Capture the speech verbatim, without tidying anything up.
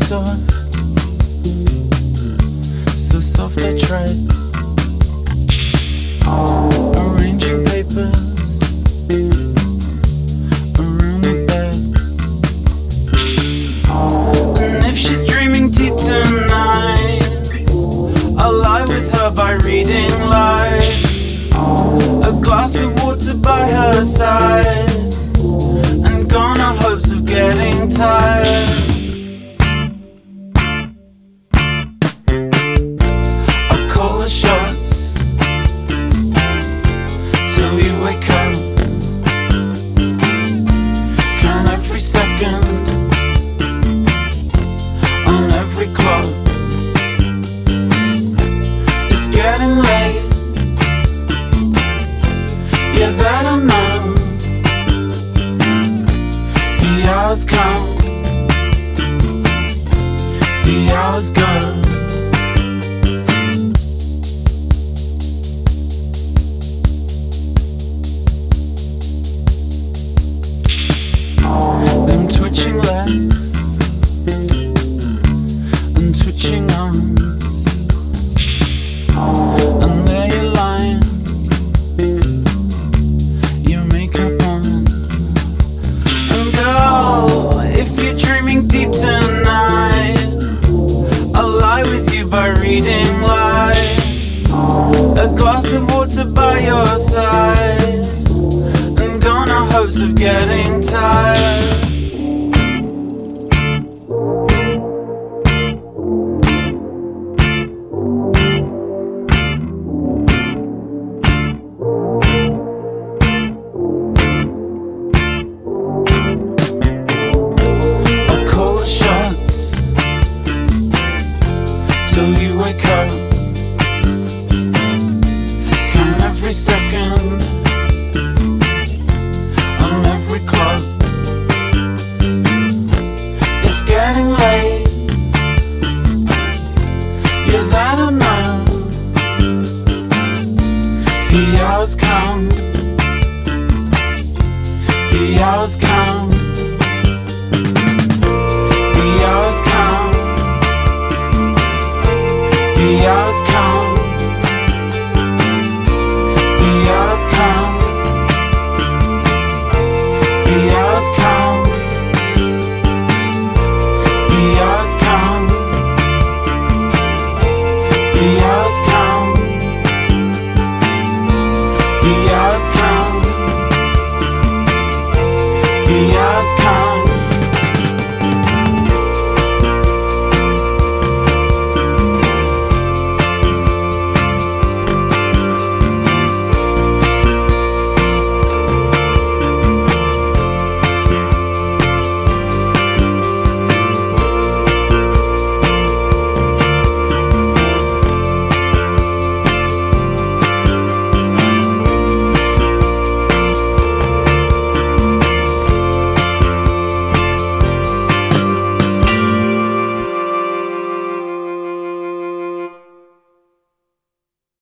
soft, so soft I tread, arranging papers around the bed. And if she's dreaming deep tonight, I'll lie with her by reading light, a glass of water by her side, and gone are hopes of getting tired. I'll call the shots till you wake up. Count every second on every clock. It's getting late, yeah, that I know. The hours count, the hours go. Them twitching legs and twitching arms, and there you're lying, your makeup on. And girl, if you're dreaming deep tonight, I'll lie with you by reading light, a glass of water by your side, and gone are hopes of getting tired. Till you wake up, count every second on every clock. It's getting late, yeah, that I know. The hours count, the hours count, the hours count. The hours count, the hours count, the hours count, the hours count, the hours count, the hours count, the hours count.